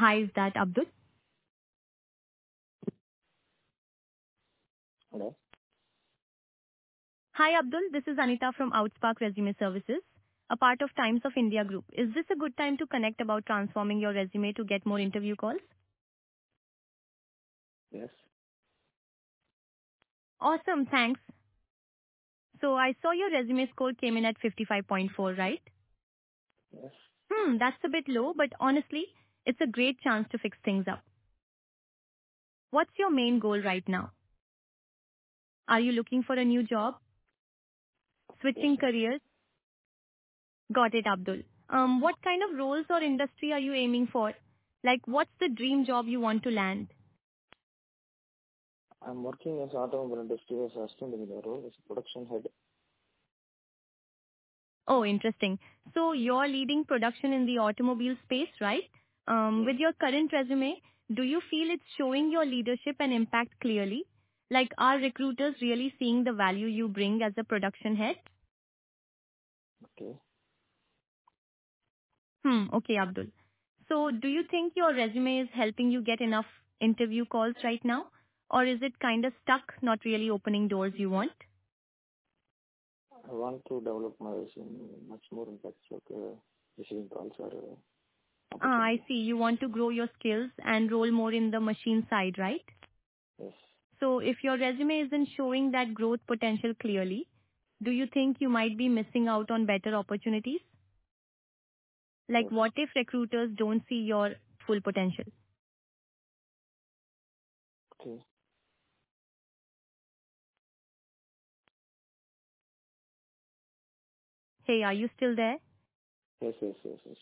Hi, is that Abdul? Hello? Hi, Abdul. This is Anita from Outspark Resume Services, a part of Times of India Group. Is this a good time to connect about transforming your resume to get more interview calls? Yes. Awesome, thanks. So I saw your resume score came in at 55.4, right? Yes. That's a bit low, but honestly, it's a great chance to fix things up. What's your main goal right now? Are you looking for a new job? Yes, Switching ma'am. careers? Got it, Abdul. What kind of roles or industry are you aiming for? Like, what's the dream job you want to land? I'm working as automobile industry as assistant engineer role as a production head. Oh, interesting. So you're leading production in the automobile space, right? Yes. With your current resume, do you feel it's showing your leadership and impact clearly? Like, are recruiters really seeing the value you bring as a production head? Okay. Okay, Abdul. So do you think your resume is helping you get enough interview calls right now? Or is it kind of stuck, not really opening doors you want? I want to develop my resume much more impact like receiving calls or I opportunity. see. You want to grow your skills and roll more in the machine side, right? Yes. So if your resume isn't showing that growth potential clearly, do you think you might be missing out on better opportunities? Like Yes. what if recruiters don't see your full potential? Okay. Hey, are you still there? Yes, yes, yes, yes.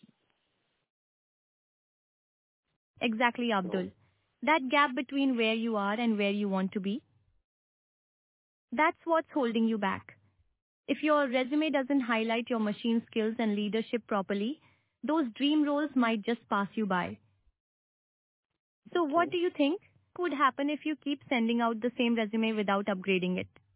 Exactly, Hello? Abdul. That gap between where you are and where you want to be, that's what's holding you back. If your resume doesn't highlight your machine skills and leadership properly, those dream roles might just pass you by. So what Okay. do you think would happen if you keep sending out the same resume without upgrading it?